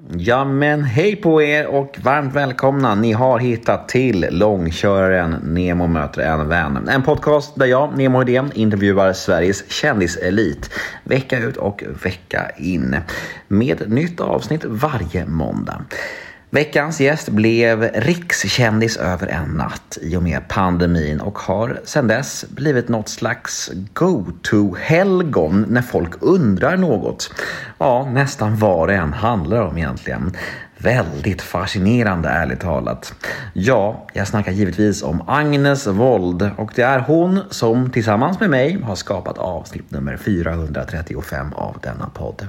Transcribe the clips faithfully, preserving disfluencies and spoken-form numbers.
Ja men hej på er och varmt välkomna. Ni har hittat till Långköraren Nemo möter en vän. En podcast där jag, Nemo Hedén, intervjuar Sveriges kändiselit vecka ut och vecka in. Med nytt avsnitt varje måndag. Veckans gäst blev rikskändis över en natt i och med pandemin och har sedan dess blivit något slags go-to-helgon när folk undrar något. Ja, nästan vad det än handlar om egentligen. Väldigt fascinerande ärligt talat. Ja, jag snackar givetvis om Agnes Wold och det är hon som tillsammans med mig har skapat avsnitt nummer fyrahundratrettiofem av denna podd.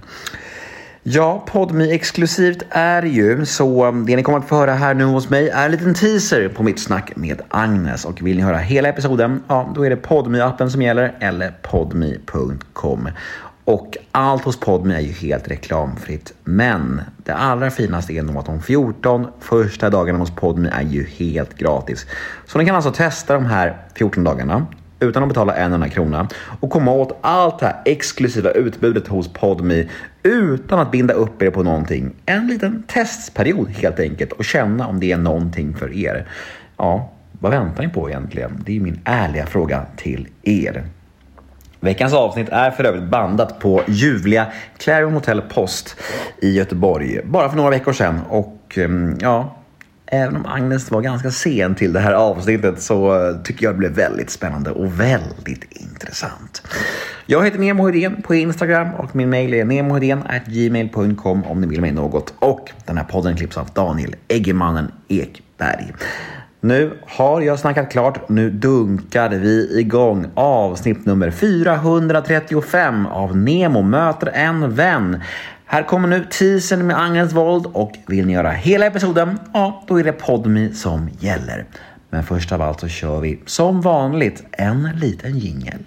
Ja, PodMe exklusivt är ju, så det ni kommer att få höra här nu hos mig är en liten teaser på mitt snack med Agnes. Och vill ni höra hela episoden, ja då är det PodMe-appen som gäller eller podme punkt com. Och allt hos PodMe är ju helt reklamfritt, men det allra finaste är nog att de fjorton första dagarna hos PodMe är ju helt gratis. Så ni kan alltså testa de här fjorton dagarna utan att betala en enda krona och komma åt allt det här exklusiva utbudet hos PodMe utan att binda upp er på någonting. En liten testperiod helt enkelt och känna om det är någonting för er. Ja, vad väntar ni på egentligen? Det är min ärliga fråga till er. Veckans avsnitt är för övrigt bandat på ljuvliga Clarion Hotel Post i Göteborg bara för några veckor sedan och ja... Även om Agnes var ganska sen till det här avsnittet så tycker jag det blev väldigt spännande och väldigt intressant. Jag heter Nemo Hedén på Instagram och min mail är nemohedén at gmail punkt com om ni vill med något. Och den här podden klipps av Daniel Eggemannen Ekberg. Nu har jag snackat klart, nu dunkar vi igång avsnitt nummer fyrahundratrettiofem av Nemo möter en vän. Här kommer nu teasern med Agnes Wold och vill ni göra hela episoden, ja då är det PodMe som gäller. Men först av allt så kör vi som vanligt en liten jingle.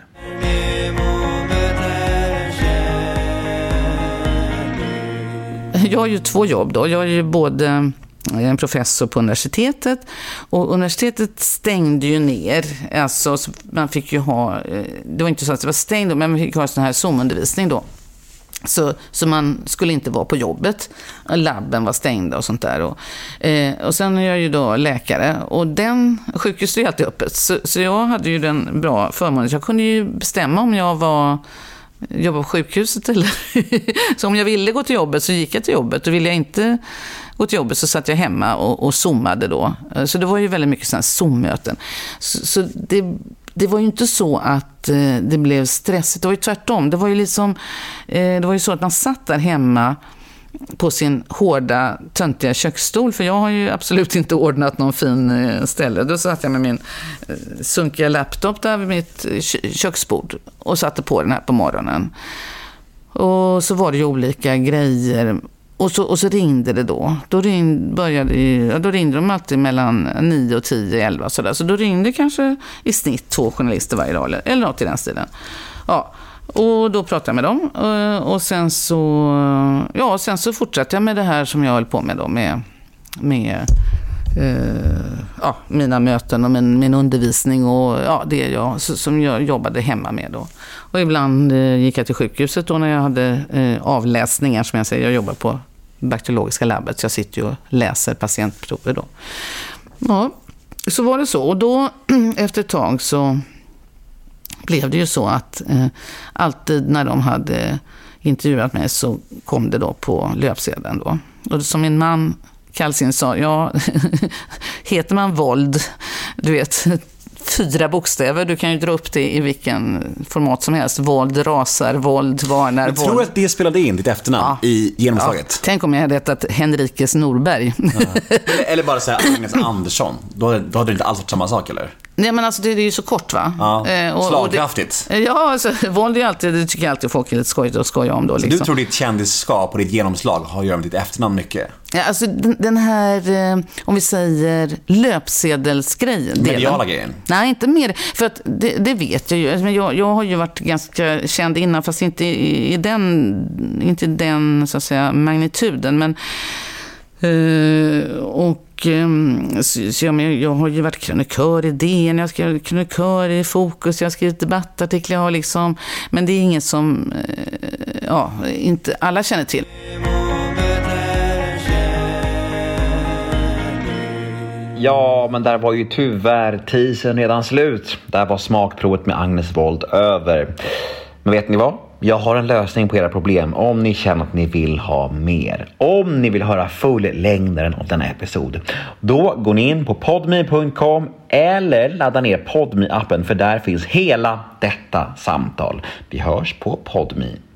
Jag har ju två jobb då. Jag är ju både en professor på universitetet och universitetet stängde ju ner. Alltså man fick ju ha, det var inte så att det var stängt men man fick ha sån här Zoom-undervisning då. Så, så man skulle inte vara på jobbet. Labben var stängda och sånt där. Och, eh, och sen är jag ju då läkare. Och den sjukhuset är alltid öppet. Så, så jag hade ju den bra förmånen. Jag kunde ju bestämma om jag var jobbade på sjukhuset eller så om jag ville gå till jobbet så gick jag till jobbet. Och ville jag inte gå till jobbet så satt jag hemma och, och zoomade då. Så det var ju väldigt mycket sådana Zoom-möten. Så, så det Det var ju inte så att eh, det blev stressigt. Det var ju tvärtom. Det var ju liksom, eh, det var ju så att man satt där hemma på sin hårda, töntiga köksstol. För jag har ju absolut inte ordnat någon fin eh, ställe. Då satt jag med min eh, sunkiga laptop där vid mitt kö- köksbord. Och satte på den här på morgonen. Och så var det ju olika grejer. Och så, och så ringde det då. Då, ring, började, ja, då ringde de alltid mellan nio och tio, elva. Så, så då ringde kanske i snitt två journalister varje dag. Eller, eller något i den stilen. Ja, och då pratade jag med dem. Och, och sen, så, ja, sen så fortsatte jag med det här som jag höll på med. Då, med med eh, ja, mina möten och min, min undervisning. Och ja, det jag, som jag jobbade hemma med då. Och ibland eh, gick jag till sjukhuset då när jag hade eh, avläsningar som jag säger. Jag jobbar på bakteriologiska labbet så jag sitter ju och läser patientprover då. Ja, så var det så. Och då efter ett tag så blev det ju så att eh, alltid när de hade intervjuat mig så kom det då på löpsedeln då. Och som min man Kalsin sa, ja, heter man Wold, du vet, fyra bokstäver, du kan ju dra upp det i vilken format som helst. Våld, rasar, våld, varnar, våld. Jag tror att det spelade in ditt efternamn ja. i genomslaget. Ja. Tänk om jag hade hetat Henrikes Norberg. Ja. eller, eller bara säga Agnes Andersson. Då hade, då hade det inte alls varit samma sak, eller? Nej, men alltså det, det är ju så kort, va? Ja, eh, och, slagkraftigt. Och det, ja, alltså, våld är alltid, det tycker jag alltid folk är lite skojigt att skoja om då. Så liksom. Du tror ditt kändisskap och ditt genomslag har att göra med ditt efternamn mycket? Ja, alltså den, den här, eh, om vi säger löpsedelsgrejen. Mediala grejen? Nej, inte mer. För att det, det vet jag ju. Jag, jag har ju varit ganska känd innan, fast inte i, i den, inte i den så att säga, magnituden. Men, eh, och Så, så jag, jag har ju varit krönikör i D N, jag har skrivit krönikör i Fokus, jag har skrivit debattartiklar, jag har liksom, men det är inget som ja, inte alla känner till. Ja, men där var ju tyvärr teasern redan slut. Där var smakprovet med Agnes Wold över. Men vet ni vad? Jag har en lösning på era problem om ni känner att ni vill ha mer. Om ni vill höra fullängdaren av denna episod. Då går ni in på podme punkt com eller laddar ner Podme-appen, för där finns hela detta samtal. Vi hörs på Podme.